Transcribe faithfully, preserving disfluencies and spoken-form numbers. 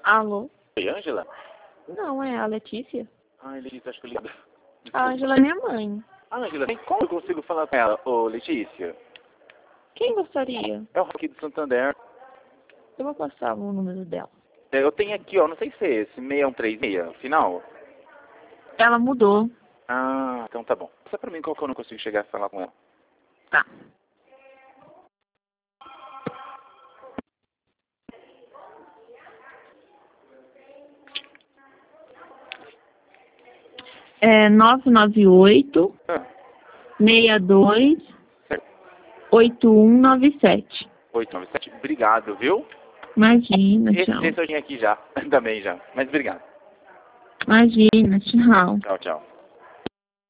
Alô? Oi, Ângela? Não, é a Letícia. Ai, Letícia, acho que eu ligo. A Ângela é minha mãe. Ah, Ângela, tem como eu consigo falar com ela? Ô, Letícia. Quem gostaria? É o Roque do Santander. Eu vou passar o número dela. É, eu tenho aqui, ó, não sei se é esse, seis um três seis, final. Ela mudou. Ah, então tá bom. Só pra mim qual que eu não consigo chegar a falar com ela. Tá. É nove nove oito, Ah, seis dois, certo. oito um nove sete. oito nove sete, obrigado, viu? Imagina, Esse, tchau. esse eu tinha aqui já, também já. Mas obrigado. Imagina, tchau. Tchau, tchau.